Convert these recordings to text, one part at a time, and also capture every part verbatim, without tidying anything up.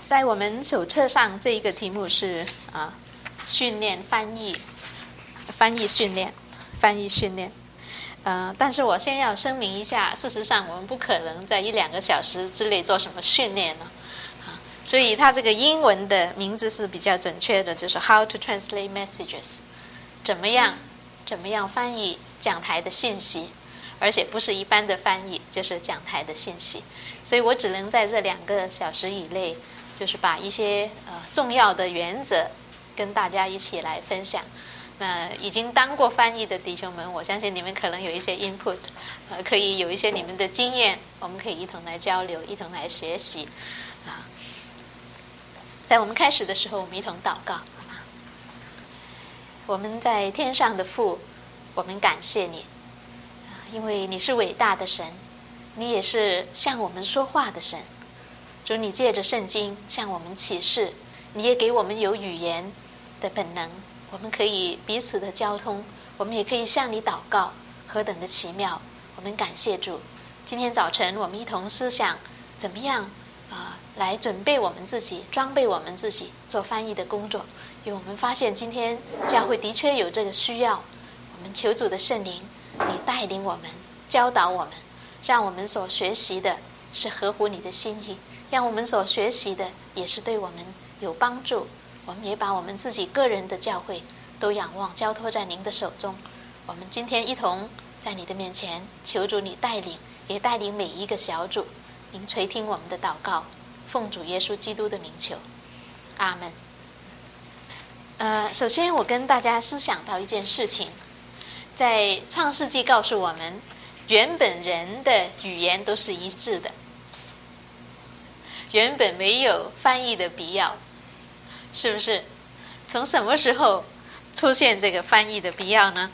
在我们手册上这一个题目是啊，训练翻译，翻译训练，翻译训练。呃，但是我先要声明一下，事实上我们不可能在一两个小时之内做什么训练呢，啊，所以它这个英文的名字是比较准确的，就是 How to translate messages， 怎么样，怎么样翻译讲台的信息。而且不是一般的翻译，就是讲台的信息，所以我只能在这两个小时以内，就是把一些呃重要的原则跟大家一起来分享。那已经当过翻译的弟兄们，我相信你们可能有一些 input， 呃，可以有一些你们的经验，我们可以一同来交流，一同来学习。啊，在我们开始的时候，我们一同祷告。我们在天上的父，我们感谢你。因为你是伟大的神，你也是向我们说话的神。主，你借着圣经向我们启示，你也给我们有语言的本能，我们可以彼此的交通，我们也可以向你祷告，何等的奇妙！我们感谢主。今天早晨我们一同思想怎么样啊、呃，来准备我们自己，装备我们自己做翻译的工作。因为我们发现今天教会的确有这个需要，我们求主的圣灵，你带领我们，教导我们，让我们所学习的是合乎你的心意，让我们所学习的也是对我们有帮助。我们也把我们自己个人的教会都仰望交托在您的手中。我们今天一同在你的面前求主你带领，也带领每一个小组。您垂听我们的祷告，奉主耶稣基督的名求，阿们。呃，首先我跟大家思想到一件事情，在创世纪告诉我们，原本人的语言都是一致的，原本没有翻译的必要，是不是？从什么时候出现这个翻译的必要呢？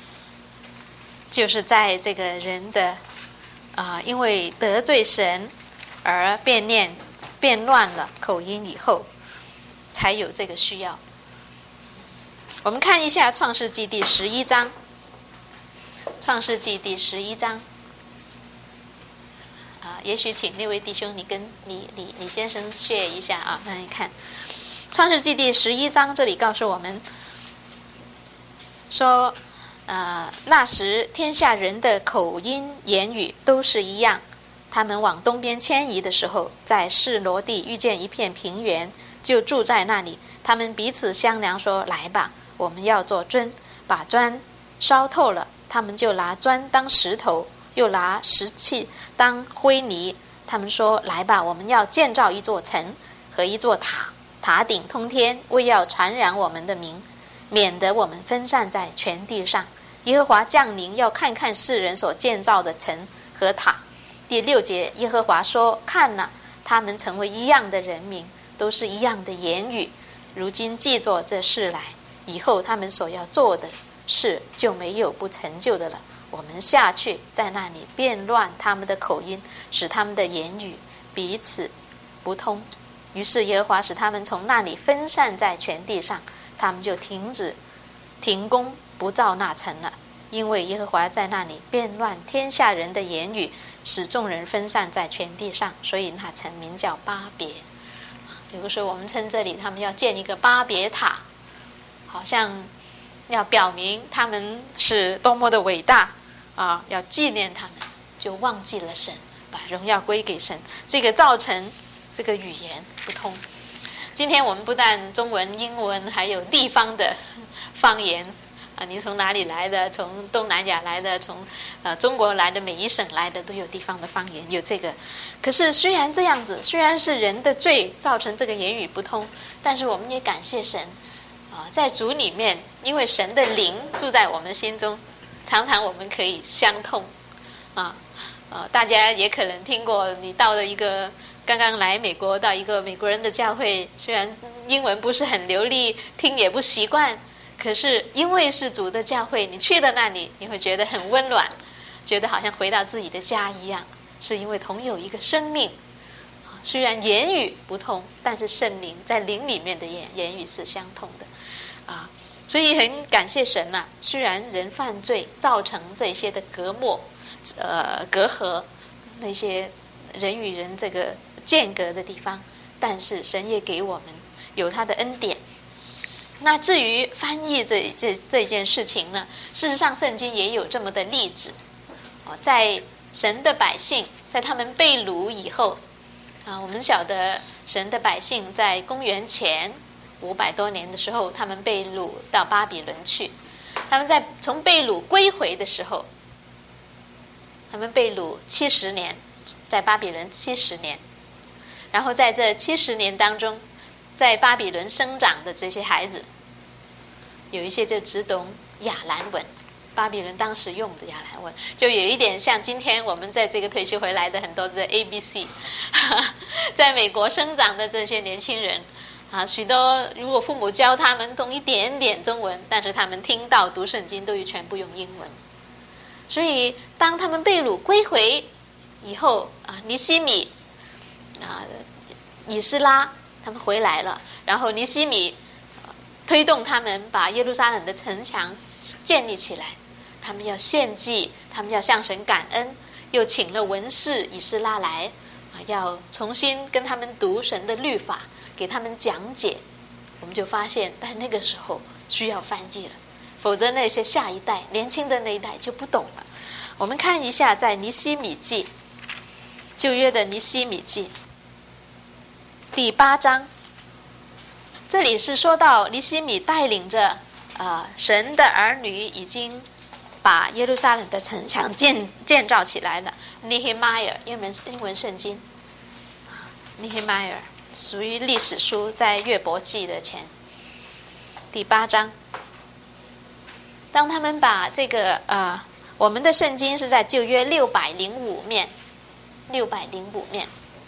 就是在这个人的啊、呃，因为得罪神而变念变乱了口音以后，才有这个需要。我们看一下创世纪第十一章。创世纪第十一章，啊，也许请那位弟兄你跟李李李先生 share 一下啊。那你看，创世纪第十一章这里告诉我们说，呃，那时天下人的口音言语都是一样。他们往东边迁移的时候，在示罗地遇见一片平原，就住在那里。他们彼此商量说：“来吧，我们要做砖，把砖烧透了。”他们就拿砖当石头，又拿石器当灰泥。他们说：“来吧，我们要建造一座城和一座塔，塔顶通天，为要传扬我们的名，免得我们分散在全地上。耶和华降临，要看看世人所建造的城和塔。”第六节，耶和华说：“看哪，他们成为一样的人民，都是一样的言语。如今记作这事来，以后他们所要做的事就没有不成就的了。我们下去，在那里变乱他们的口音，使他们的言语彼此不通。于是耶和华使他们从那里分散在全地上，他们就停止停工不造那城了，因为耶和华在那里变乱天下人的言语，使众人分散在全地上，所以那城名叫巴别。比如说我们称这里他们要建一个巴别塔，好像要表明他们是多么的伟大啊！要纪念他们，就忘记了神，把荣耀归给神，这个造成这个语言不通。今天我们不但中文、英文，还有地方的方言啊，你从哪里来的？从东南亚来的，从呃中国来的，每一省来的都有地方的方言，有这个。可是虽然这样子，虽然是人的罪造成这个言语不通，但是我们也感谢神。啊，在主里面，因为神的灵住在我们心中，常常我们可以相通。啊，呃，大家也可能听过，你到了一个刚刚来美国，到一个美国人的教会，虽然英文不是很流利，听也不习惯，可是因为是主的教会，你去了那里，你会觉得很温暖，觉得好像回到自己的家一样，是因为同有一个生命。虽然言语不同，但是圣灵在灵里面的言言语是相同的。啊，所以很感谢神啊！虽然人犯罪造成这些的隔膜、呃隔阂，那些人与人这个间隔的地方， 但是神也给我们有他的恩典。那至于翻译这这这件事情呢，事实上圣经也有这么的例子。在神的百姓在他们被掳以后啊，我们晓得神的百姓在公元前五百多年的时候，他们被掳到巴比伦去。他们在从被掳归回的时候，他们被掳七十年，在巴比伦七十年。然后在这七十年当中，在巴比伦生长的这些孩子，有一些就只懂亚兰文，巴比伦当时用的亚兰文，就有一点像今天我们在这个退休回来的很多的 A B C 在美国生长的这些年轻人啊，许多如果父母教他们懂一点点中文，但是他们听到读圣经都全部用英文。所以当他们被掳归回以后啊，尼希米啊，以斯拉他们回来了，然后尼希米、啊、推动他们把耶路撒冷的城墙建立起来，他们要献祭，他们要向神感恩，又请了文士以斯拉来啊，要重新跟他们读神的律法，给他们讲解。我们就发现在那个时候需要翻译了，否则那些下一代年轻的那一代就不懂了。我们看一下在尼希米记，旧约的尼希米记第八章，这里是说到尼希米带领着呃神的儿女已经把耶路撒冷的城墙建建造起来了。Nehemiah 英文英文圣经 Nehemiah 属于历史书，在约伯记的前第八章。当他们把这个呃我们的圣经是在旧约六百零五面，六百零五面。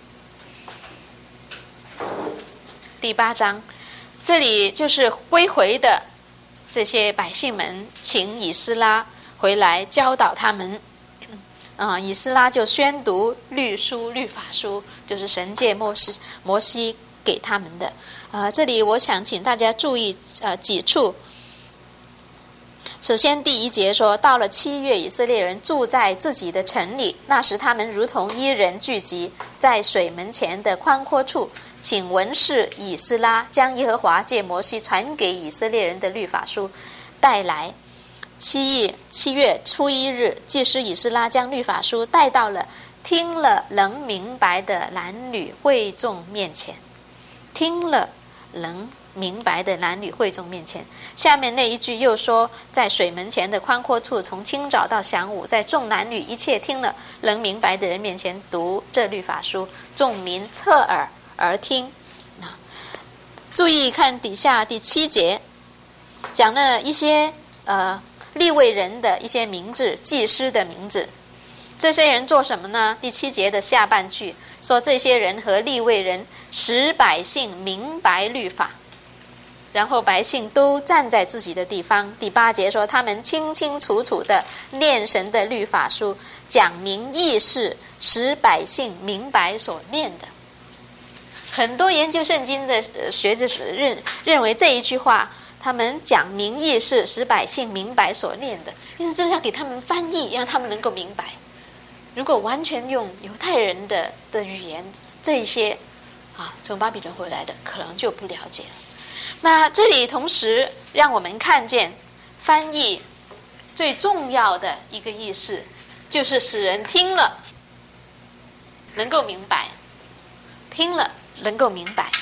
第八章，这里就是归回的这些百姓们，请以斯拉回来教导他们。啊、嗯，以斯拉就宣读律书、律法书，就是神借摩西摩西给他们的。啊、呃，这里我想请大家注意呃几处。首先第一节说，到了七月，以色列人住在自己的城里，那时他们如同一人聚集在水门前的宽阔处，请文士以斯拉将耶和华借摩西传给以色列人的律法书带来。七月七月初一日，祭司以斯拉将律法书带到了听了能明白的男女会众面前，听了能明白的男女会众面前。下面那一句又说，在水门前的宽阔处，从清早到晌午，在众男女一切听了能明白的人面前读这律法书，众民侧耳而听。啊，注意看底下第七节，讲了一些呃利未人的一些名字，祭司的名字。这些人做什么呢？第七节的下半句说，这些人和利未人使百姓明白律法，然后百姓都站在自己的地方。第八节说，他们清清楚楚的念神的律法书，讲明意思，使百姓明白所念的。很多研究圣经的学者认认为这一句话，他们讲明意思，使百姓明白所念的，意思就是要给他们翻译，让他们能够明白。如果完全用犹太人的的语言，这一些啊从巴比伦回来的可能就不了解了。那这里同时让我们看见翻译最重要的一个意思，就是使人听了能够明白，听了能够明白。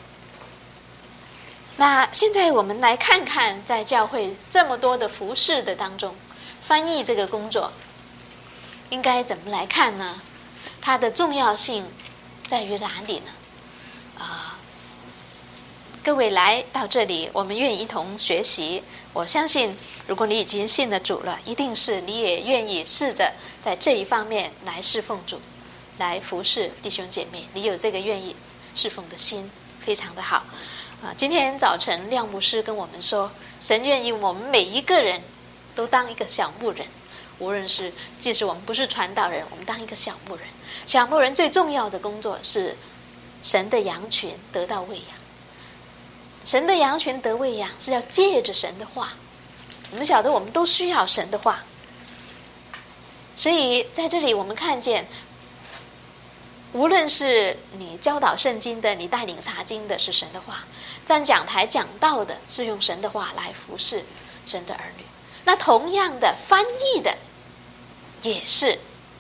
那现在我们来看看，在教会这么多的服事的当中，翻译这个工作应该怎么来看呢？它的重要性在于哪里呢？啊，各位来到这里，我们愿意一同学习。我相信，如果你已经信了主了，一定是你也愿意试着在这一方面来侍奉主，来服侍弟兄姐妹。你有这个愿意侍奉的心，非常的好。啊，今天早晨廖牧师跟我们说，神愿意我们每一个人都当一个小牧人，无论是即使我们不是传道人，我们当一个小牧人。小牧人最重要的工作是神的羊群得到喂养。神的羊群得喂养是要借着神的话，我们晓得我们都需要神的话。所以在这里我们看见无论是你教导圣经的，你带领查经的，是神的话；站讲台讲道的，是用神的话来服侍神的儿女。那同样的，翻译的也是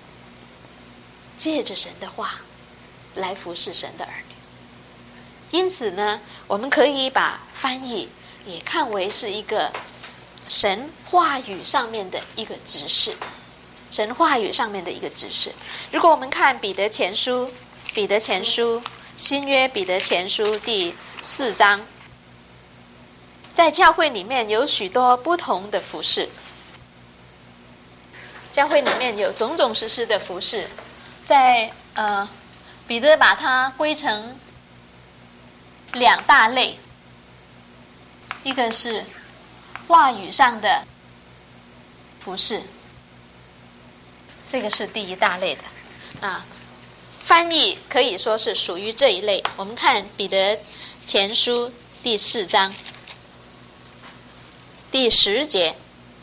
借着神的话来服侍神的儿女。因此呢，我们可以把翻译也看为是一个神话语上面的一个指示，神话语上面的一个指示。如果我们看彼得前书，彼得前书新约彼得前书第四章，在教会里面有许多不同的服事，教会里面有种种实施的服事，在呃，彼得把它归成两大类，一个是话语上的服事，这个是第一大类的。啊，翻译可以说是属于这一类。我们看彼得前书第四章第十节，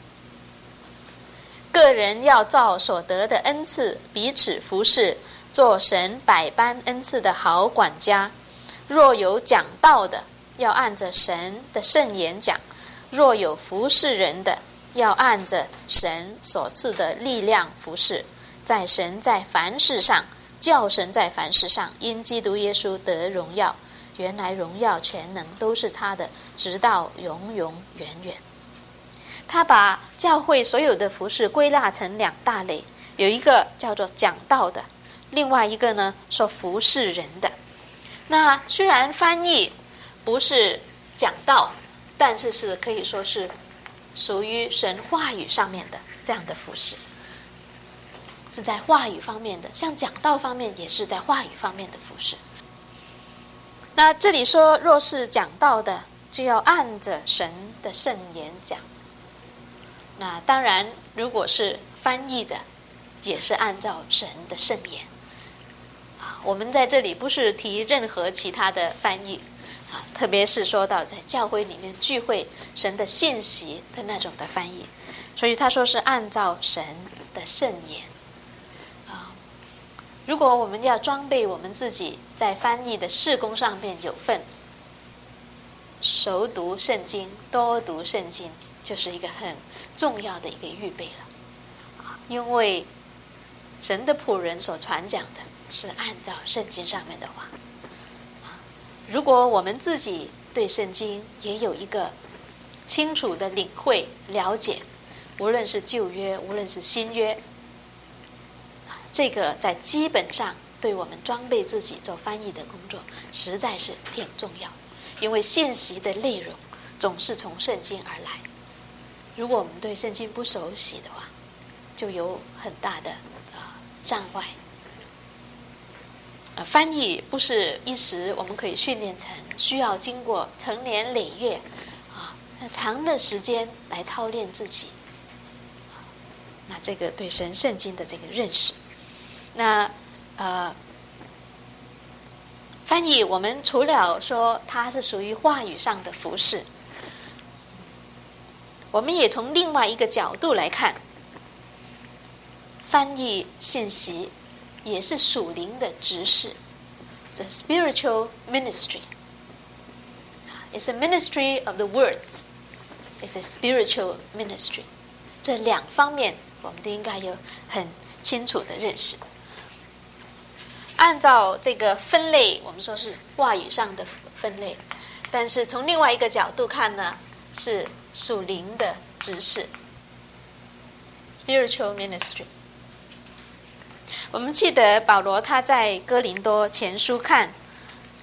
个人要照所得的恩赐彼此服侍，做神百般恩赐的好管家。若有讲道的，要按着神的圣言讲；若有服侍人的，要按着神所赐的力量服侍。在神在凡事上，叫神在凡事上因基督耶稣得荣耀。原来荣耀全能都是他的，直到永永远远。他把教会所有的服事归纳成两大类，有一个叫做讲道的，另外一个呢说服侍人的。那虽然翻译不是讲道，但是是可以说是属于神话语上面的这样的服事，是在话语方面的，像讲道方面也是在话语方面的服事。那这里说若是讲道的，就要按着神的圣言讲。那当然如果是翻译的，也是按照神的圣言。我们在这里不是提任何其他的翻译啊，特别是说到在教会里面聚会神的信息的那种的翻译，所以他说是按照神的圣言啊。如果我们要装备我们自己在翻译的事工上面有份，熟读圣经，多读圣经，就是一个很重要的一个预备了啊，因为神的仆人所传讲的是按照圣经上面的话。如果我们自己对圣经也有一个清楚的领会了解，无论是旧约无论是新约，这个在基本上对我们装备自己做翻译的工作实在是挺重要，因为信息的内容总是从圣经而来。如果我们对圣经不熟悉的话，就有很大的、呃、障碍。呃，翻译不是一时我们可以训练成，需要经过成年累月啊，长的时间来操练自己。那这个对神圣经的这个认识，那呃，翻译我们除了说它是属于话语上的服事，我们也从另外一个角度来看，翻译信息也是属灵的职事。 The spiritual ministry. It's a ministry of the words. It's a spiritual ministry. 这两方面我们都应该有很清楚的认识。按照这个分类，我们说是话语上的分类，但是从另外一个角度看呢，是属灵的职事 spiritual ministry。 我们记得保罗他在哥林多前书看嗯，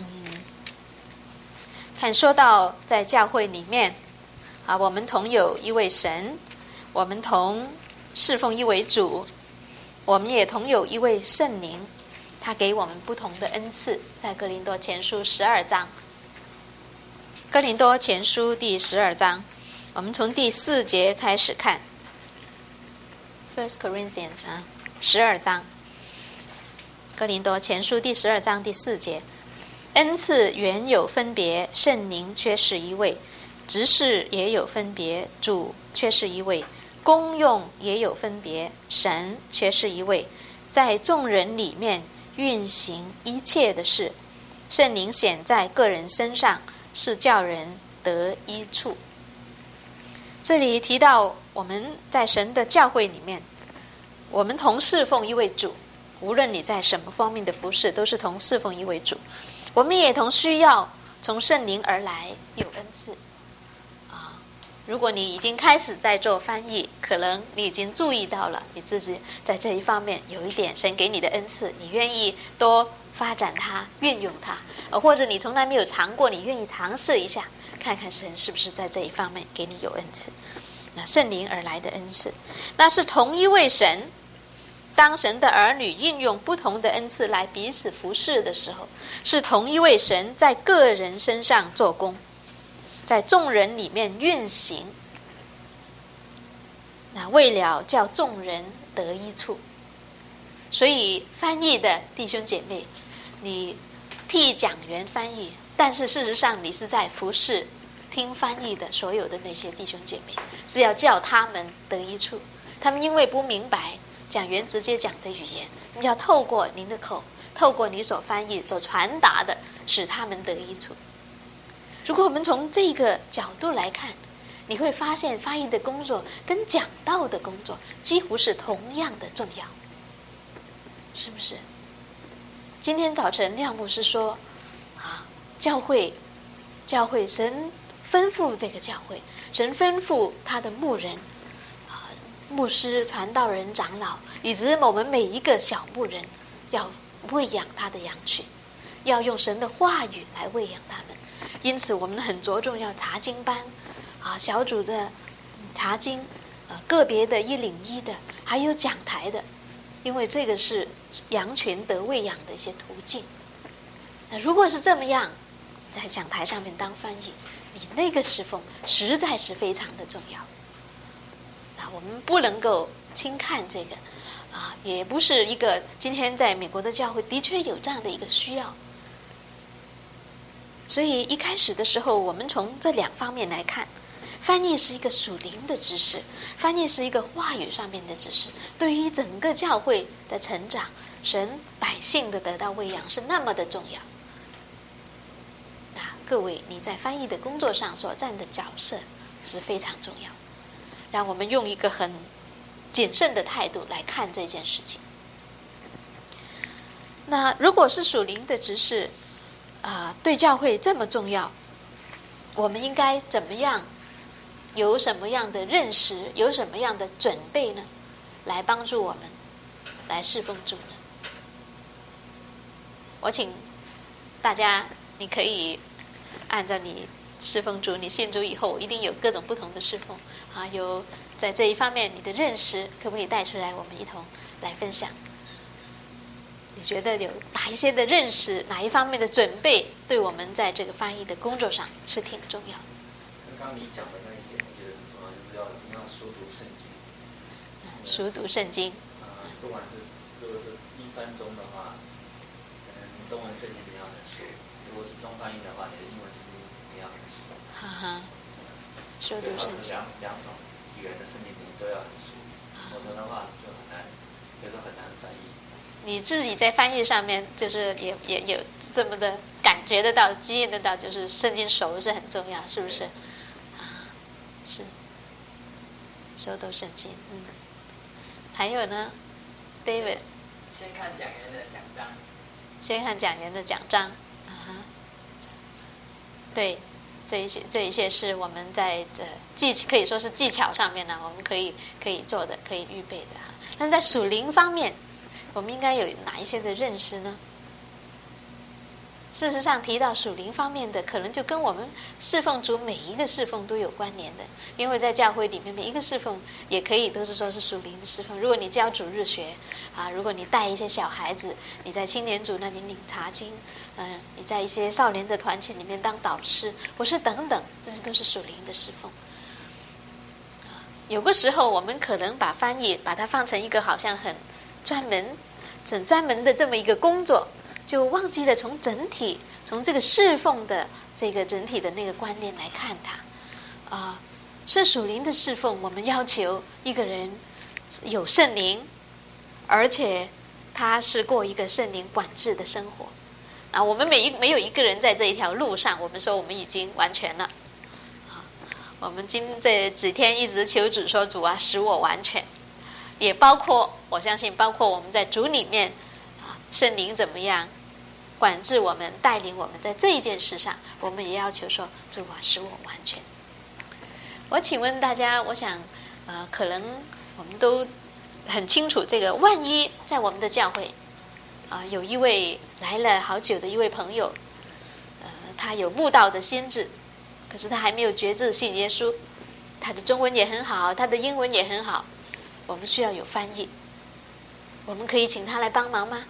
看说到在教会里面啊，我们同有一位神，我们同侍奉一位主，我们也同有一位圣灵，他给我们不同的恩赐。在哥林多前书十二章，哥林多前书第十二章，我们从第四节开始看。 First Corinthians 啊，十二章，哥林多前书第十二章第四节，恩赐原有分别，圣灵却是一位；执事也有分别，主却是一位；功用也有分别，神却是一位。在众人里面运行一切的事。圣灵显在个人身上，是叫人得益处。这里提到我们在神的教会里面，我们同侍奉一位主，无论你在什么方面的服事，都是同侍奉一位主。我们也同需要从圣灵而来有恩赐啊。如果你已经开始在做翻译，可能你已经注意到了你自己在这一方面有一点神给你的恩赐，你愿意多发展它，运用它，或者你从来没有尝过，你愿意尝试一下，看看神是不是在这一方面给你有恩赐。那圣灵而来的恩赐，那是同一位神。当神的儿女运用不同的恩赐来彼此服侍的时候，是同一位神在个人身上做工，在众人里面运行，那为了叫众人得益处。所以翻译的弟兄姐妹，你替讲员翻译，但是事实上你是在服侍听翻译的所有的那些弟兄姐妹，是要叫他们得益处。他们因为不明白讲员直接讲的语言，你要透过您的口，透过你所翻译所传达的，使他们得益处。如果我们从这个角度来看，你会发现翻译的工作跟讲道的工作几乎是同样的重要，是不是？今天早晨廖牧师说啊，教会教会神吩咐这个教会，神吩咐他的牧人啊，牧师、传道人、长老，以及我们每一个小牧人，要喂养他的羊群，要用神的话语来喂养他们。因此我们很着重要查经班啊，小组的查经，呃，个别的一领一的，还有讲台的，因为这个是羊群得喂养的一些途径。那如果是这么样，在讲台上面当翻译，你那个侍奉实在是非常的重要。那我们不能够轻看这个啊，也不是一个今天在美国的教会的确有这样的一个需要。所以一开始的时候，我们从这两方面来看，翻译是一个属灵的知识，翻译是一个话语上面的知识，对于整个教会的成长，神百姓的得到喂养是那么的重要。那各位，你在翻译的工作上所占的角色是非常重要，让我们用一个很谨慎的态度来看这件事情。那如果是属灵的知识啊、呃，对教会这么重要，我们应该怎么样，有什么样的认识，有什么样的准备呢，来帮助我们来侍奉主呢？我请大家，你可以按照你侍奉主，你信主以后一定有各种不同的侍奉啊，有在这一方面你的认识可不可以带出来，我们一同来分享。你觉得有哪一些的认识，哪一方面的准备，对我们在这个翻译的工作上是挺重要的？ 刚刚你讲的那一点，我觉得很重要，就是要一定要熟读圣经。 嗯，熟读圣经。 啊、呃，不管是如果是一翻中的话，可能中文圣经你要很熟；如果是中翻译的话，你的英文圣经你要很熟。 哈哈，熟读圣经。 两两种语言的圣经你都要很熟，否则的话就很难，有时候很难翻译。 你自己在翻译上面，就是也也有这么的感觉得到、经验得到，就是圣经熟是很重要，是不是？啊，是，熟读圣经，嗯。还有呢 ，David。 先看讲员的奖章。 先看讲员的奖章，啊哈。对，这一些这一些是我们在的技可以说是技巧上面呢，我们可以可以做的，可以预备的哈。但在属灵方面，我们应该有哪一些的认识呢？事实上，提到属灵方面的，可能就跟我们侍奉主每一个侍奉都有关联的。因为在教会里面，每一个侍奉也可以都是说是属灵的侍奉。如果你教主日学啊，如果你带一些小孩子，你在青年组那里领查经，嗯、呃，你在一些少年的团体里面当导师，或是等等，这些都是属灵的侍奉。有个时候，我们可能把翻译把它放成一个好像很专门、很专门的这么一个工作，就忘记了从整体、从这个侍奉的这个整体的那个观念来看它。啊、呃，是属灵的侍奉，我们要求一个人有圣灵，而且他是过一个圣灵管制的生活啊。我们每一没有一个人在这一条路上，我们说我们已经完全了啊。我们今这几天一直求主说，主啊，使我完全，也包括我相信，包括我们在主里面啊，圣灵怎么样管制我们、带领我们，在这一件事上，我们也要求说，主啊，使我完全。我请问大家，我想，呃，可能我们都很清楚，这个万一在我们的教会，啊、呃，有一位来了好久的一位朋友，呃，他有慕道的心志，可是他还没有决志信耶稣，他的中文也很好，他的英文也很好，我们需要有翻译，我们可以请他来帮忙吗？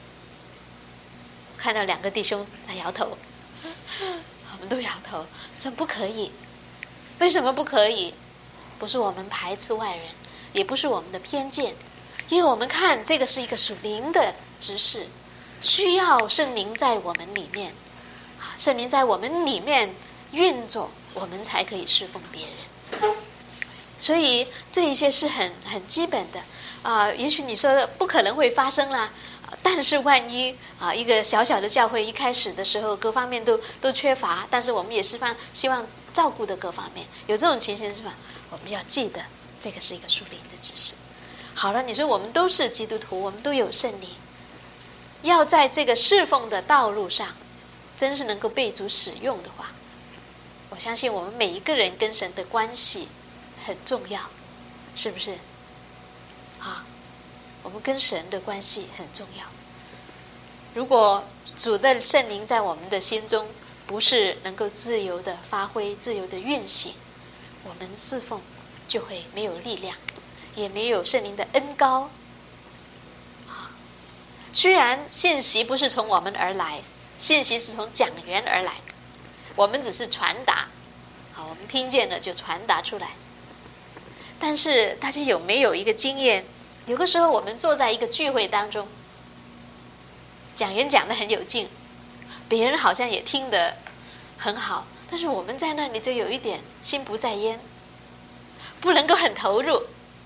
看到两个弟兄在摇头，我们都摇头，说不可以。为什么不可以？不是我们排斥外人，也不是我们的偏见，因为我们看这个是一个属灵的执事，需要圣灵在我们里面，啊，圣灵在我们里面运作，我们才可以侍奉别人。所以这一些是很很基本的啊、呃。也许你说不可能会发生啦，但是万一啊、呃，一个小小的教会一开始的时候各方面都都缺乏，但是我们也希望希望照顾的各方面有这种情形是吧？我们要记得这个是一个属灵的知识。好了，你说我们都是基督徒，我们都有圣灵，要在这个侍奉的道路上，真是能够被主使用的话，我相信我们每一个人跟神的关系很重要，是不是？啊，我们跟神的关系很重要。如果主的圣灵在我们的心中不是能够自由的发挥、自由的运行，我们侍奉就会没有力量，也没有圣灵的恩膏。啊，虽然信息不是从我们而来，信息是从讲员而来，我们只是传达，好，我们听见了就传达出来。但是大家有没有一个经验？有的时候我们坐在一个聚会当中，讲员讲得很有劲，别人好像也听得很好，但是我们在那里就有一点心不在焉，不能够很投入。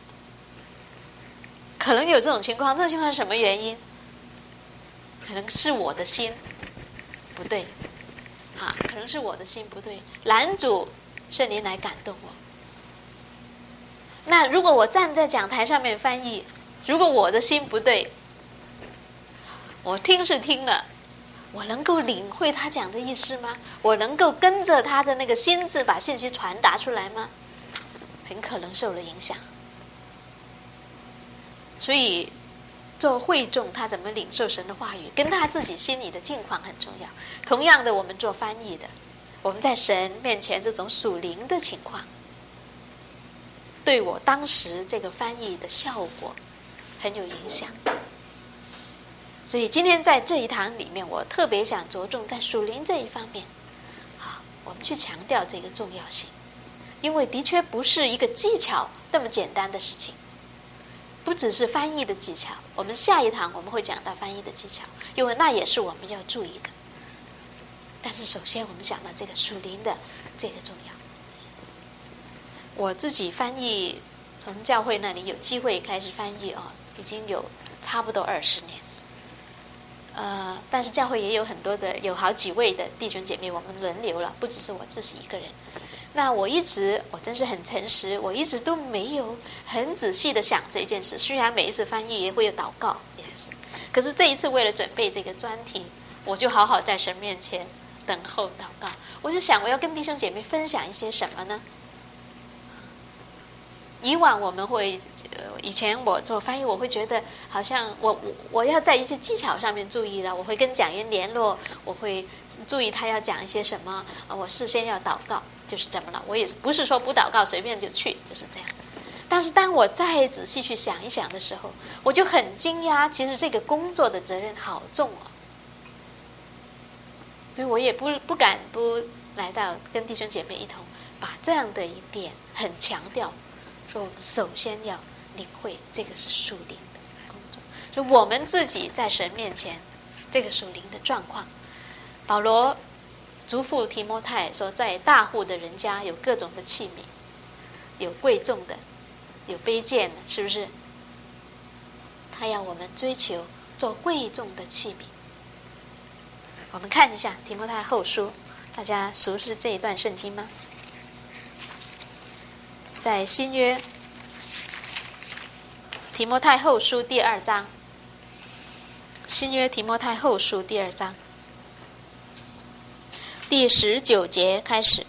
可能有这种情况，这种情况是什么原因？可能是我的心不对，啊，可能是我的心不对，拦阻圣灵来感动我。那如果我站在讲台上面翻译，如果我的心不对，我听是听了，我能够领会他讲的意思吗？我能够跟着他的那个心智把信息传达出来吗？很可能受了影响。所以做会众他怎么领受神的话语，跟他自己心里的境况很重要。同样的，我们做翻译的，我们在神面前这种属灵的情况，对我当时这个翻译的效果很有影响。所以今天在这一堂里面，我特别想着重在属灵这一方面，啊，我们去强调这个重要性，因为的确不是一个技巧那么简单的事情，不只是翻译的技巧。我们下一堂我们会讲到翻译的技巧，因为那也是我们要注意的。但是首先我们讲到这个属灵的这个重要。我自己翻译，从教会那里有机会开始翻译哦，已经有差不多二十年。呃，但是教会也有很多的，有好几位的弟兄姐妹，我们轮流了，不只是我自己一个人。那我一直，我真是很诚实，我一直都没有很仔细的想这件事。虽然每一次翻译也会有祷告，也是，可是这一次为了准备这个专题，我就好好在神面前等候祷告。我就想，我要跟弟兄姐妹分享一些什么呢？以往我们会，呃，以前我做翻译，我会觉得好像我我我要在一些技巧上面注意了，我会跟讲员联络，我会注意他要讲一些什么，呃、我事先要祷告，就是这么了。我也不是说不祷告随便就去，就是这样。但是当我再仔细去想一想的时候，我就很惊讶，其实这个工作的责任好重哦。所以我也不不敢不来到跟弟兄姐妹一同把这样的一点很强调。说我们首先要领会这个是属灵的工作，就我们自己在神面前这个属灵的状况。保罗嘱咐提摩太说，在大户的人家有各种的器皿，有贵重的，有卑贱的，是不是？他要我们追求做贵重的器皿。我们看一下提摩太后书，大家熟悉这一段圣经吗？在新约提摩太后书第二章，新约提摩太后书第二章第十九节开始，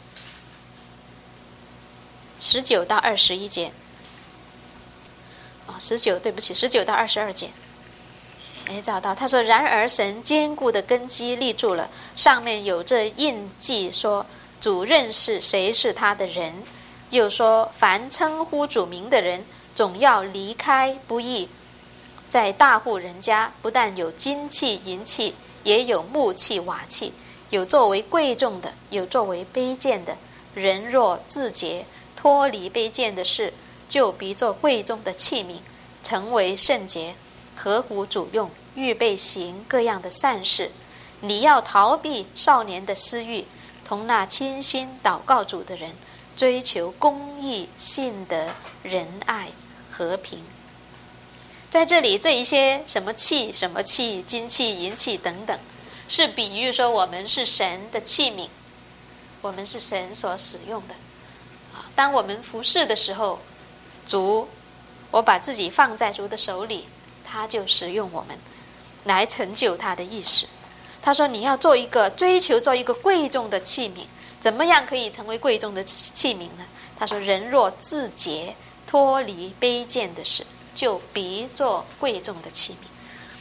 十九到二十一节。哦，十九，对不起，十九到二十二节。没找到，他说：“然而神坚固的根基立住了，上面有这印记说，主认识谁是他的人。又说，凡称呼主名的人，总要离开不义。在大户人家，不但有金器银器，也有木器瓦器，有作为贵重的，有作为卑贱的。人若自洁，脱离卑贱的事，就必做贵重的器皿，成为圣洁，合乎主用，预备行各样的善事。你要逃避少年的私欲，同那倾心祷告主的人，追求公义、信德、仁爱、和平。”在这里，这一些什么器、什么器、金器、银器等等，是比喻说我们是神的器皿，我们是神所使用的。当我们服侍的时候，主，我把自己放在主的手里，他就使用我们来成就他的意思。他说你要做一个追求做一个贵重的器皿，怎么样可以成为贵重的器皿呢？他说人若自洁，脱离卑贱的事，就必做贵重的器皿，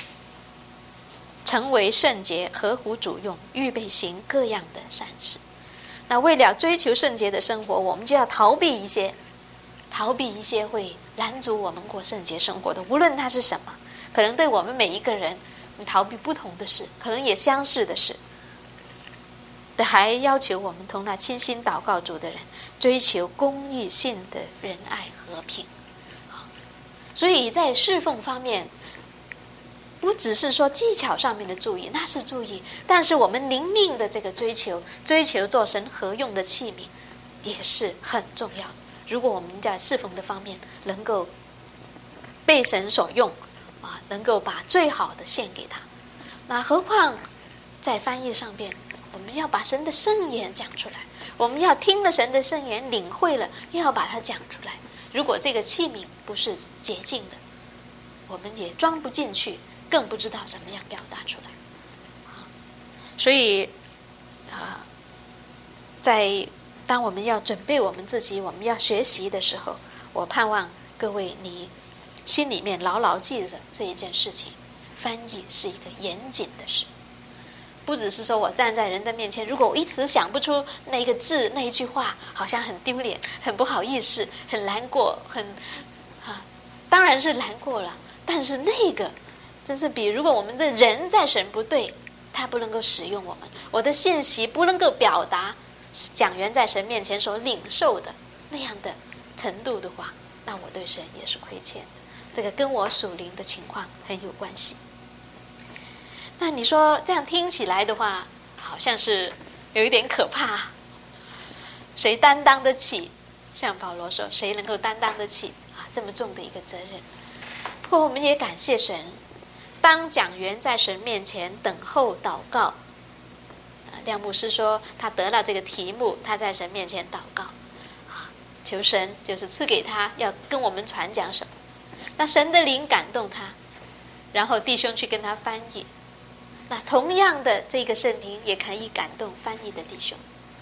成为圣洁，合乎主用，预备行各样的善事。那为了追求圣洁的生活，我们就要逃避一些逃避一些会拦阻我们过圣洁生活的，无论它是什么，可能对我们每一个人逃避不同的事，可能也相似的事，还要求我们同那倾心祷告主的人，追求公义、信德、仁爱、和平。所以在侍奉方面，不只是说技巧上面的注意，那是注意，但是我们灵命的这个追求，追求做神合用的器皿，也是很重要的。如果我们在侍奉的方面能够被神所用啊，能够把最好的献给他，那何况在翻译上面，我们要把神的圣言讲出来，我们要听了神的圣言，领会了，又要把它讲出来。如果这个器皿不是洁净的，我们也装不进去，更不知道怎么样表达出来。所以啊，在当我们要准备我们自己，我们要学习的时候，我盼望各位你心里面牢牢记着这一件事情，翻译是一个严谨的事，不只是说我站在人的面前，如果我一直想不出那个字那一句话，好像很丢脸，很不好意思，很难过，很啊，当然是难过了，但是那个真是比如果我们的人在神不对，他不能够使用我们，我的信息不能够表达讲员在神面前所领受的那样的程度的话，那我对神也是亏欠的。这个跟我属灵的情况很有关系。那你说这样听起来的话，好像是有一点可怕，谁担当得起？像保罗说，谁能够担当得起啊这么重的一个责任？不过我们也感谢神，当讲员在神面前等候祷告，廖牧师说他得了这个题目，他在神面前祷告，求神就是赐给他要跟我们传讲什么。那神的灵感动他，然后弟兄去跟他翻译。那同样的，这个圣灵也可以感动翻译的弟兄。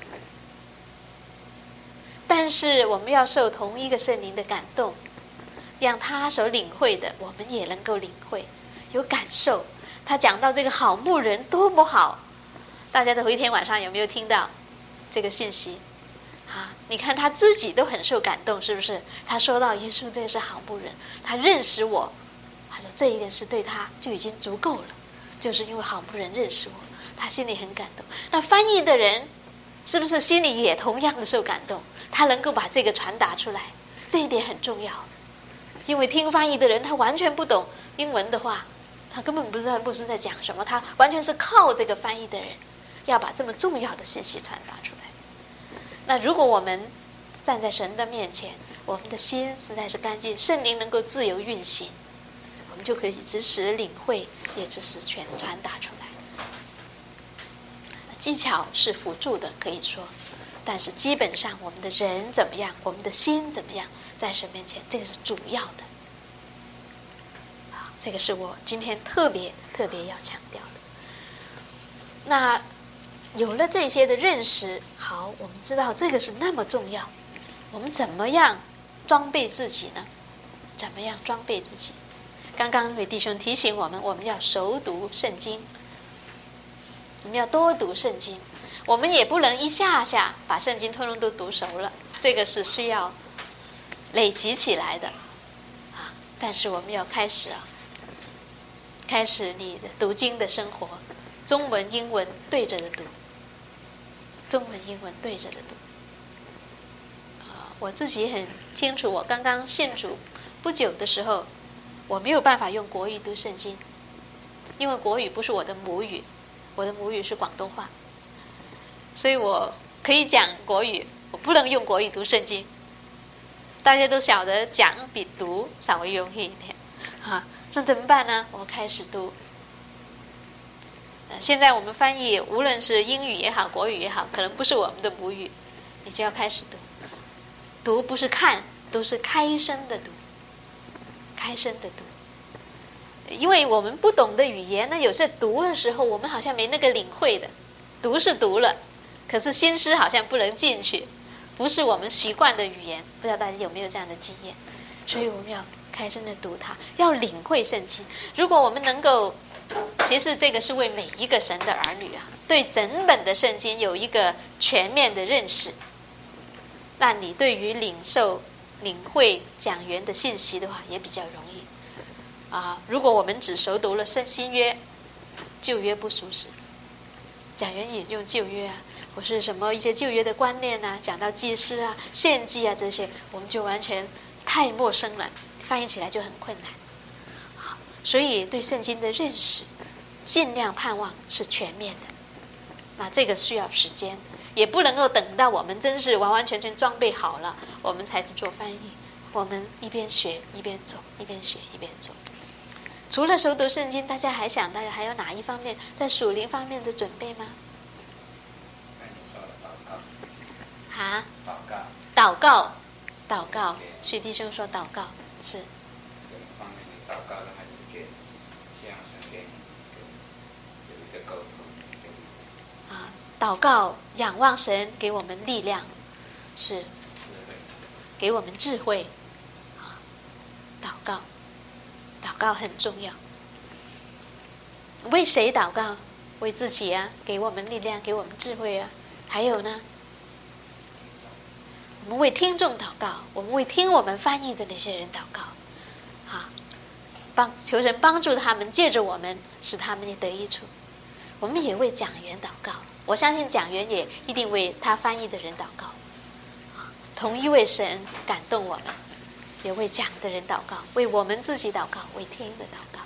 但是我们要受同一个圣灵的感动，让他所领会的，我们也能够领会，有感受。他讲到这个好牧人多么好，大家头一天晚上有没有听到这个信息？啊，你看他自己都很受感动，是不是？他说到耶稣这是好牧人，他认识我，他说这一件事对他就已经足够了，就是因为好牧人认识我，他心里很感动。那翻译的人是不是心里也同样的受感动？他能够把这个传达出来，这一点很重要。因为听翻译的人他完全不懂英文的话，他根本不知道牧师在讲什么，他完全是靠这个翻译的人要把这么重要的信息传达出来。那如果我们站在神的面前，我们的心实在是干净，圣灵能够自由运行， 我们就可以知识领会，也知识全传达出来。技巧是辅助的，可以说，但是基本上我们的人怎么样，我们的心怎么样，在神面前，这个是主要的。这个是我今天特别特别要强调的。那有了这些的认识，好，我们知道这个是那么重要，我们怎么样装备自己呢？怎么样装备自己？刚刚伟弟兄提醒我们，我们要熟读圣经，我们要多读圣经，我们也不能一下下把圣经通通都读熟了，这个是需要累积起来的啊。但是我们要开始啊，开始你的读经的生活，中文英文对着的读，中文英文对着的读。啊，我自己很清楚，我刚刚信主不久的时候，我没有办法用国语读圣经，因为国语不是我的母语，我的母语是广东话，所以我可以讲国语，我不能用国语读圣经。大家都晓得讲比读稍微容易一点啊，这怎么办呢？我开始读。呃，现在我们翻译，无论是英语也好，国语也好，可能不是我们的母语，你就要开始读。读不是看，都是开声的读，开声的读。因为我们不懂的语言呢，有时读的时候我们好像没那个领会的，读是读了，可是心思好像不能进去，不是我们习惯的语言，不知道大家有没有这样的经验？所以我们要开声的读它，要领会圣经。如果我们能够，其实这个是为每一个神的儿女啊，对整本的圣经有一个全面的认识，那你对于领受、领会讲员的信息的话，也比较容易。啊，如果我们只熟读了圣新约，旧约不熟识，讲员引用旧约啊，或是什么一些旧约的观念啊，讲到祭司啊、献祭啊这些，我们就完全太陌生了，翻译起来就很困难。好，所以对圣经的认识，尽量盼望是全面的。那这个需要时间，也不能够等到我们真是完完全全装备好了，我们才做翻译。我们一边学一边做，一边学一边做。除了熟读圣经，大家还想大家还有哪一方面在属灵方面的准备吗？啊？祷告。祷告，祷告。许弟兄说祷告是。 什么方面的祷告呢？还是给这样神给有一个沟通。 啊，祷告，仰望神给我们力量，是。给我们智慧。啊，祷告。祷告很重要。为谁祷告？为自己啊，给我们力量，给我们智慧啊。还有呢，我们为听众祷告，我们为听我们翻译的那些人祷告，啊，帮求神帮助他们，借着我们使他们也得益处。我们也为讲员祷告，我相信讲员也一定为他翻译的人祷告。啊，同一位神感动我们。也为讲的人祷告，为我们自己祷告，为听的祷告。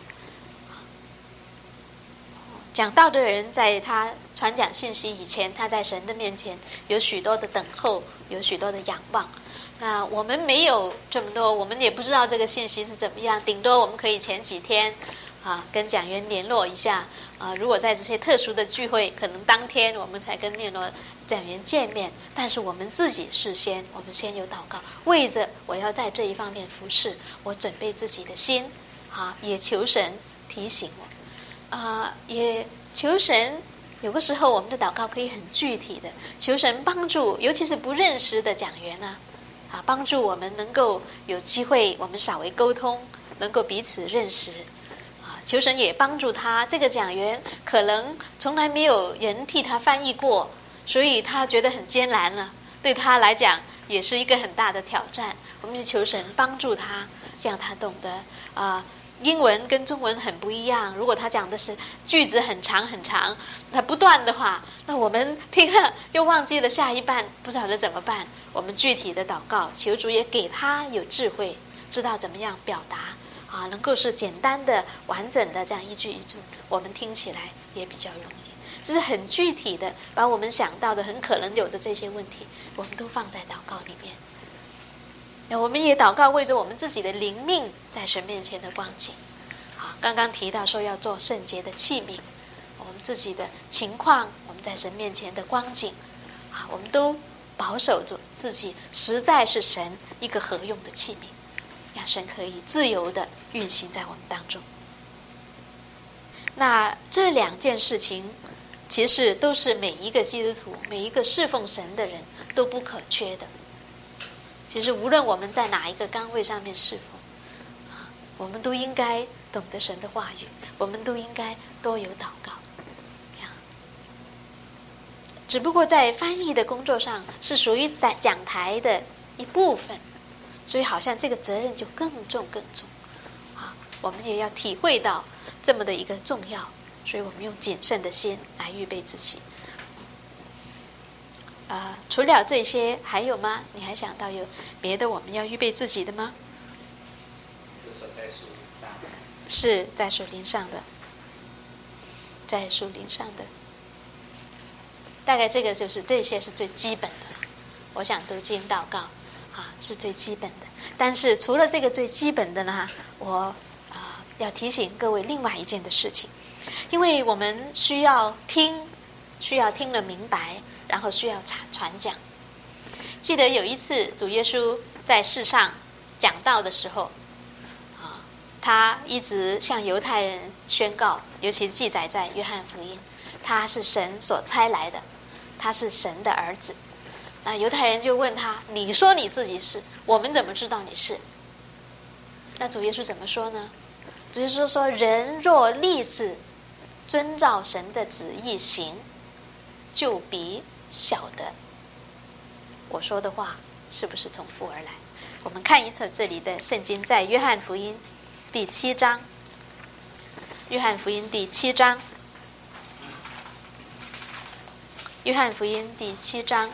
讲道的人在他传讲信息以前，他在神的面前有许多的等候，有许多的仰望。那我们没有这么多，我们也不知道这个信息是怎么样，顶多我们可以前几天啊跟讲员联络一下啊。如果在这些特殊的聚会，可能当天我们才跟联络讲员见面，但是我们自己事先，我们先有祷告，为着我要在这一方面服侍，我准备自己的心，啊，也求神提醒我，啊，也求神，有个时候我们的祷告可以很具体的，求神帮助，尤其是不认识的讲员啊，啊，帮助我们能够有机会，我们稍微沟通，能够彼此认识，啊，求神也帮助他，这个讲员可能从来没有人替他翻译过。所以他觉得很艰难了，对他来讲也是一个很大的挑战。我们就求神帮助他，让他懂得啊、呃，英文跟中文很不一样。如果他讲的是句子很长很长，他不断的话，那我们听了又忘记了下一半，不晓得怎么办。我们具体的祷告，求主也给他有智慧，知道怎么样表达啊，能够是简单的、完整的这样一句一句，我们听起来也比较容易。这是很具体的，把我们想到的很可能有的这些问题，我们都放在祷告里面。那我们也祷告为着我们自己的灵命在神面前的光景， 刚刚提到说要做圣洁的器皿，我们自己的情况，我们在神面前的光景啊，我们都保守住自己，实在是神一个合用的器皿，让神可以自由的运行在我们当中。那这两件事情其实都是每一个基督徒，每一个侍奉神的人都不可缺的。其实无论我们在哪一个岗位上面侍奉，我们都应该懂得神的话语，我们都应该多有祷告。只不过在翻译的工作上是属于在讲台的一部分，所以好像这个责任就更重更重啊！我们也要体会到这么的一个重要，所以我们用谨慎的心来预备自己。呃，除了这些还有吗？你还想到有别的我们要预备自己的吗？ 是说在树上， 是在树林上的，在树林上的。大概这个就是这些是最基本的，我想读经祷告啊是最基本的。但是除了这个最基本的呢，我啊、呃、要提醒各位另外一件的事情，因为我们需要听，需要听了明白，然后需要传传讲。记得有一次主耶稣在世上讲道的时候啊，他一直向犹太人宣告，尤其记载在约翰福音，他是神所差来的，他是神的儿子。那犹太人就问他，你说你自己是，我们怎么知道你是？那主耶稣怎么说呢？主耶稣说，人若立志遵照神的旨意行，就比晓得我说的话是不是从父而来。我们看一次这里的圣经，在约翰福音第七章，约翰福音第七章，约翰福音第七章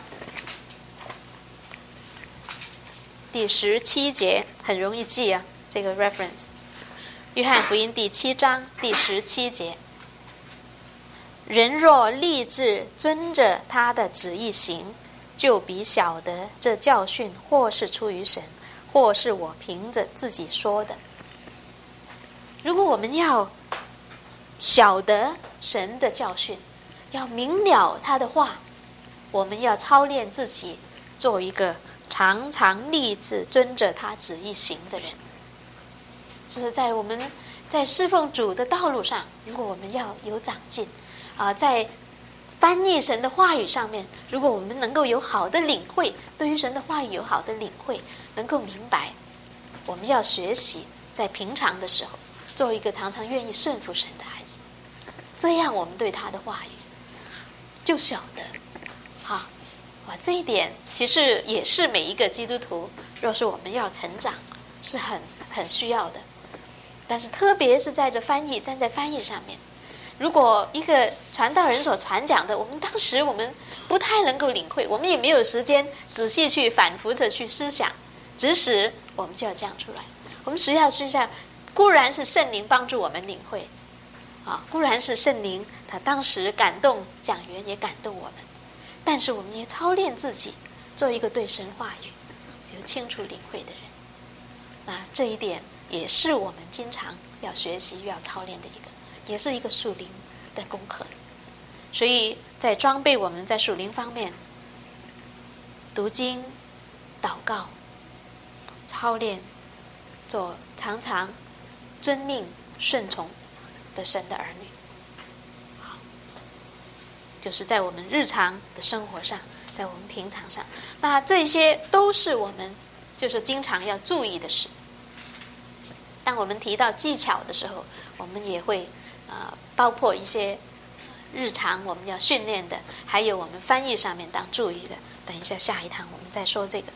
第十七节，很容易记啊，这个 reference。约翰福音第七章第十七节，人若立志遵着他的旨意行，就必晓得这教训或是出于神，或是我凭着自己说的。如果我们要晓得神的教训，要明了他的话，我们要操练自己做一个常常立志遵着他旨意行的人。这是在我们在侍奉主的道路上，如果我们要有长进啊、呃，在翻译神的话语上面，如果我们能够有好的领会，对于神的话语有好的领会，能够明白，我们要学习在平常的时候做一个常常愿意顺服神的孩子，这样我们对他的话语就晓得啊，哇，这一点其实也是每一个基督徒，若是我们要成长，是很很需要的。但是特别是在这翻译，站在翻译上面，如果一个传道人所传讲的，我们当时我们不太能够领会，我们也没有时间仔细去反复着去思想，只是我们就要讲出来。我们需要需要，固然是圣灵帮助我们领会，啊，固然是圣灵他当时感动讲员，也感动我们，但是我们也操练自己，做一个对神话语有清楚领会的人。那这一点也是我们经常要学习、要操练的一个，也是一个属灵的功课。所以在装备我们在属灵方面，读经、祷告、操练，做常常遵命顺从的神的儿女。好，就是在我们日常的生活上，在我们平常上，那这些都是我们就是经常要注意的事。当我们提到技巧的时候，我们也会呃包括一些日常我们要训练的，还有我们翻译上面当注意的。等一下下一堂我们再说这个。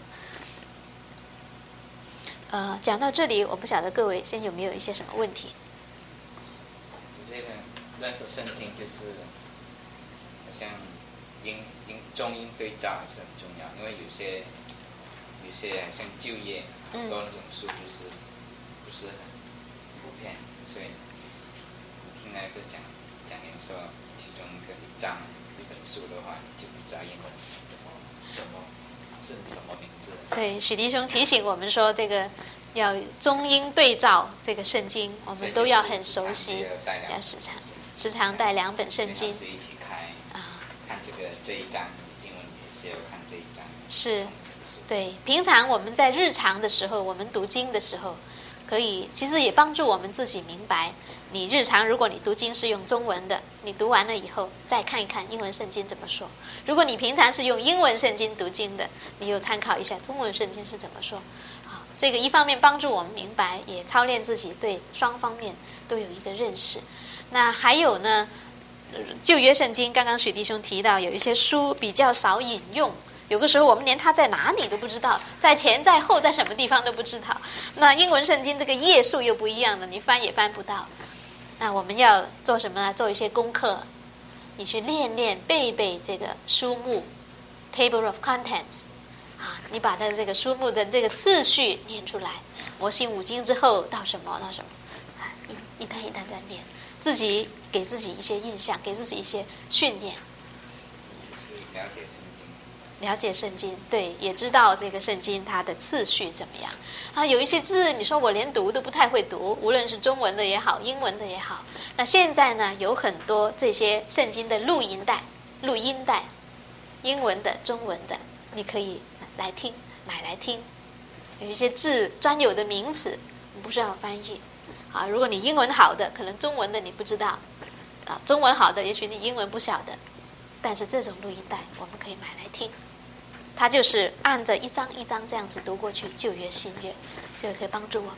呃，讲到这里，我不晓得各位先有没有一些什么问题？ 就是认识圣经，就是好像音音中英对照还是很重要，因为有些有些好像就业很多那种书就是不是很普遍，所以听那个讲讲员说，其中一个一章一本书的话，你就不知道英文是怎么怎么是什么名字。 对，许弟兄提醒我们说，这个要中英对照这个圣经，我们都要很熟悉，要时常时常带两本圣经。 一起开啊，看这个这一章英文也是要看这一章。 是，对。平常我们在日常的时候，我们读经的时候，可以其实也帮助我们自己明白。你日常如果你读经是用中文的，你读完了以后再看一看英文圣经怎么说。如果你平常是用英文圣经读经的，你又参考一下中文圣经是怎么说。好，这个一方面帮助我们明白，也操练自己对双方面都有一个认识。那还有呢，旧约圣经刚刚许弟兄提到有一些书比较少引用，有个时候我们连它在哪里都不知道，在前在后在什么地方都不知道。那英文圣经这个页数又不一样的，你翻也翻不到。那我们要做什么呢？做一些功课，你去练练背背这个书目 table of contents 啊，你把它这个书目的这个次序念出来，摩西五经之后到什么到什么啊，一一单一单在念，自己给自己一些印象，给自己一些训练。 了解圣经， 了解圣经，对，也知道这个圣经它的次序怎么样啊？有一些字，你说我连读都不太会读，无论是中文的也好，英文的也好。那现在呢，有很多这些圣经的录音带、录音带，英文的、中文的，你可以来听，买来听。有一些字专有的名词，你不需要翻译啊。如果你英文好的，可能中文的你不知道啊；中文好的，也许你英文不晓得。但是这种录音带我们可以买来听，它就是按着一章一章这样子读过去，旧约新约，就可以帮助我们。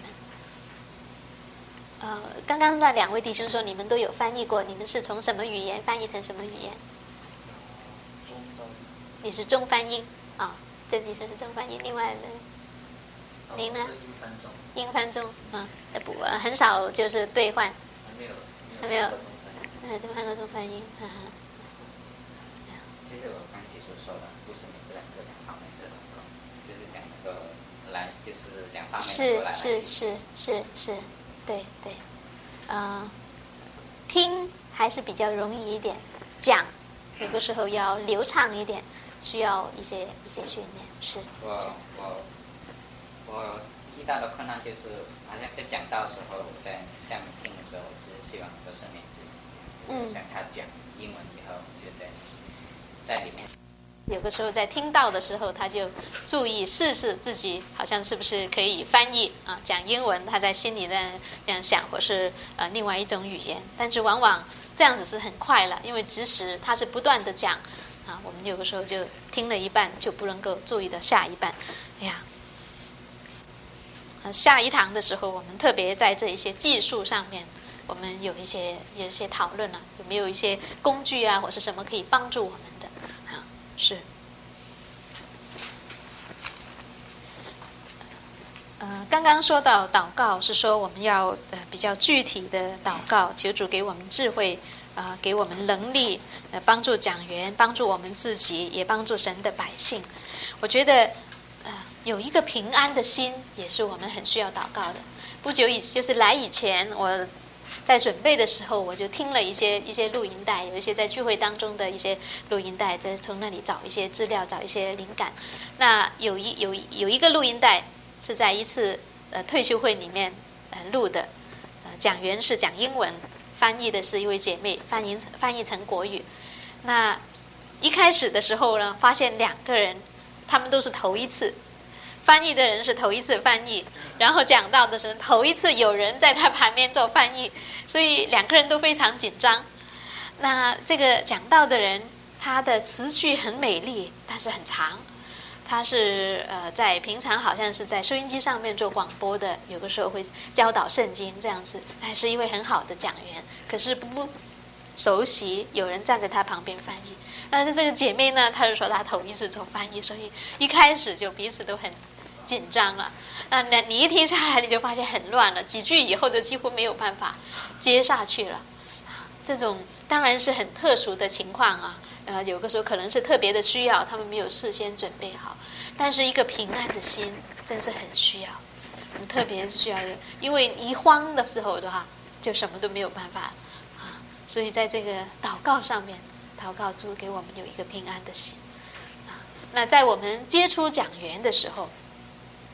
呃，刚刚那两位弟兄说你们都有翻译过，你们是从什么语言翻译成什么语言？ 中翻。 你是中翻英啊，郑弟兄是中翻英，另外呢，您呢？ 英翻中。 英翻中啊，不很少就是兑换。 还没有。 还没有。嗯，中翻和中翻英，哈哈。 就是我刚提出说的，不是每个人都两方面的能够，就是两个来，就是两方面都来。 是是是是是，对对，呃，听还是比较容易一点，讲有个时候要流畅一点，需要一些一些训练。是。 我我我遇到的困难就是，好像在讲道的时候，我在下面听的时候，只是希望都是念字，嗯，像他讲英文以后就在。在里面， 有个时候在听到的时候，他就注意试试自己好像是不是可以翻译啊，讲英文他在心里在这样想，或是呃另外一种语言，但是往往这样子是很快了，因为即使他是不断的讲啊，我们有个时候就听了一半就不能够注意到下一半。哎呀，啊，下一堂的时候我们特别在这一些技术上面。我们有一些有一些讨论了、啊，有没有一些工具啊，或是什么可以帮助我们的啊？是。呃，刚刚说到祷告，是说我们要呃比较具体的祷告，求主给我们智慧，啊、呃，给我们能力，呃，帮助讲员，帮助我们自己，也帮助神的百姓。我觉得，呃，有一个平安的心，也是我们很需要祷告的。不久以就是来以前，我。在准备的时候，我就听了一些一些录音带，有一些在聚会当中的一些录音带，再从那里找一些资料，找一些灵感。那有一有有一个录音带是在一次呃退休会里面呃录的，呃讲员是讲英文，翻译的是一位姐妹，翻译翻译成国语。那一开始的时候呢，发现两个人他们都是头一次。翻译的人是头一次翻译，然后讲到的是头一次有人在他旁边做翻译，所以两个人都非常紧张。那这个讲到的人，他的词句很美丽，但是很长。他是呃在平常好像是在收音机上面做广播的，有个时候会教导圣经这样子，还是一位很好的讲员，可是不熟悉有人站在他旁边翻译。但是这个姐妹呢，她就说她头一次做翻译，所以一开始就彼此都很紧张了。那你一听下来，你就发现很乱了，几句以后就几乎没有办法接下去了。这种当然是很特殊的情况啊，呃，有个时候可能是特别的需要，他们没有事先准备好。但是一个平安的心，真是很需要，很特别需要的，因为一慌的时候的话，就什么都没有办法啊。所以在这个祷告上面。祷告主给我们有一个平安的心啊。那在我们接触讲员的时候，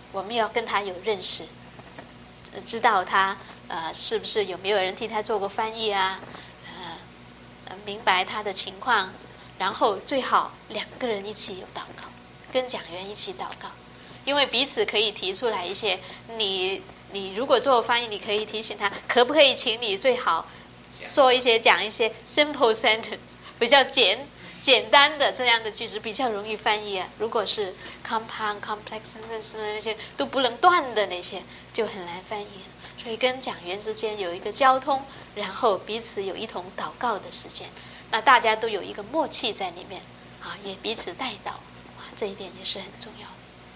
我们要跟他有认识，知道他呃是不是有没有人替他做过翻译啊，呃，明白他的情况，然后最好两个人一起有祷告，跟讲员一起祷告，因为彼此可以提出来一些，你你如果做翻译，你可以提醒他，可不可以请你最好说一些讲一些 simple sentence， 比较简简单的这样的句子比较容易翻译啊。如果是 compound complex sentence 那些都不能断的那些就很难翻译。所以跟讲员之间有一个交通，然后彼此有一同祷告的时间，那大家都有一个默契在里面啊，也彼此带祷啊，这一点也是很重要的。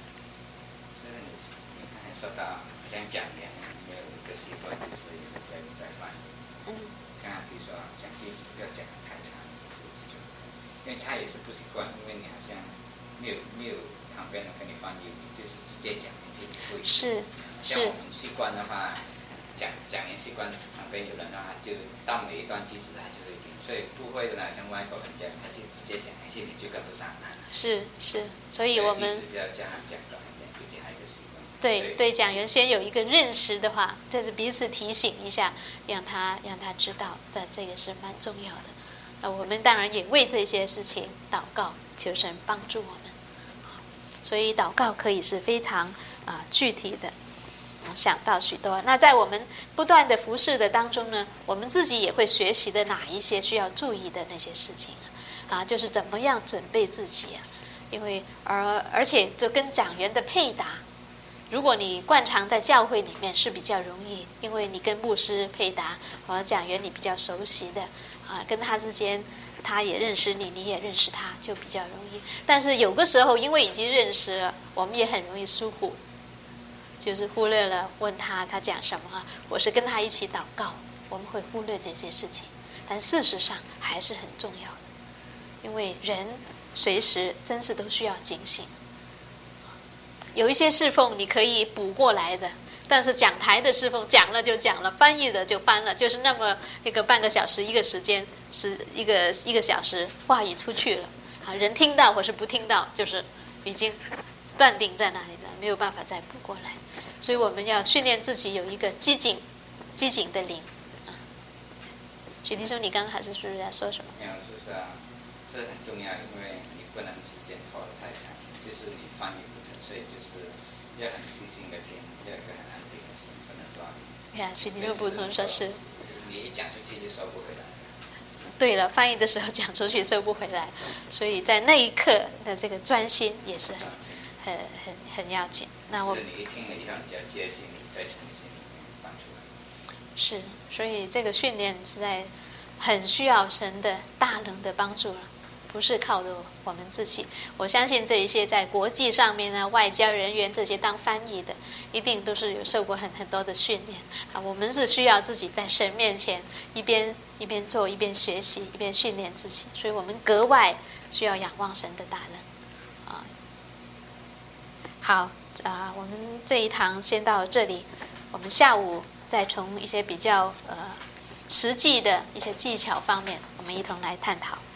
你刚才说到好像讲员没有一个习惯，就是在在翻译。嗯。刚才比如说讲句子不要讲得太长，因为他也是不习惯，因为你好像没有没有旁边人跟你翻译，你就是直接讲一句不会。 是像我们习惯的话，讲讲员习惯旁边有人的话，就到每一段句子他就会听，所以不会的呢，像外国人讲，他就直接讲一句，你就跟不上了。是是，所以我们要这样讲短一点，自己还有个习惯。对对，讲员先有一个认识的话，这是彼此提醒一下，让他让他知道，但这个是蛮重要的。那我们当然也为这些事情祷告，求神帮助我们。所以祷告可以是非常啊、呃、具体的。想到许多，那在我们不断的服侍的当中呢，我们自己也会学习的哪一些需要注意的那些事情啊，啊就是怎么样准备自己啊，因为而而且就跟讲员的配搭，如果你惯常在教会里面是比较容易，因为你跟牧师配搭，或者讲员你比较熟悉的啊，跟他之间他也认识你，你也认识他，就比较容易。但是有个时候因为已经认识了，我们也很容易疏忽。就是忽略了问他他讲什么，我是跟他一起祷告，我们会忽略这些事情，但事实上还是很重要的，因为人随时真是都需要警醒。有一些侍奉你可以补过来的，但是讲台的侍奉讲了就讲了，翻译的就翻了，就是那么一个半个小时一个时间，是一个一个小时话语出去了啊，人听到或是不听到，就是已经断定在那里了，没有办法再补过来。所以我们要训练自己有一个机警、机警的灵。啊，许弟兄，你刚刚还是不是在说什么？没有，是啊，这很重要，因为你不能时间拖得太长，就是你翻译不成，所以就是要很细心的听，要有一个很安定的心，不能乱。呀，许弟兄补充说是。你一讲出去就收不回来。对了，翻译的时候讲出去收不回来，所以在那一刻的这个专心也是很、很、很、很要紧。那我你一听了以后，你就要接心，你再从心里面放出来。是，所以这个训练实在很需要神的大能的帮助了，不是靠着我们自己。我相信这一些在国际上面呢，外交人员这些当翻译的，一定都是有受过很很多的训练啊。我们是需要自己在神面前一边一边做，一边学习，一边训练自己，所以我们格外需要仰望神的大能啊。好。啊，我们这一堂先到这里，我们下午再从一些比较呃实际的一些技巧方面，我们一同来探讨。